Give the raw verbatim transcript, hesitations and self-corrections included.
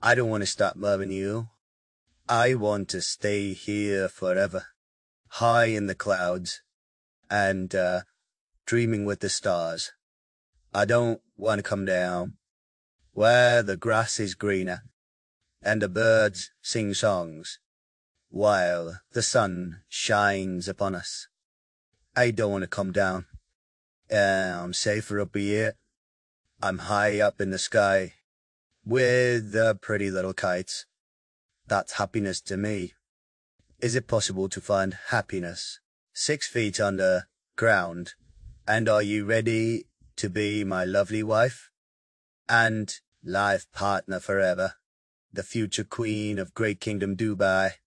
I don't want to stop loving you. I want to stay here forever, high in the clouds, and uh, dreaming with the stars. I don't want to come down where the grass is greener and the birds sing songs while the sun shines upon us. I don't want to come down. Uh, I'm safer up here. I'm high up in the sky with the pretty little kites. That's happiness to me. Is it possible to find happiness six feet under ground? And are you ready to be my lovely wife and life partner forever, the future queen of Great Kingdom Dubai?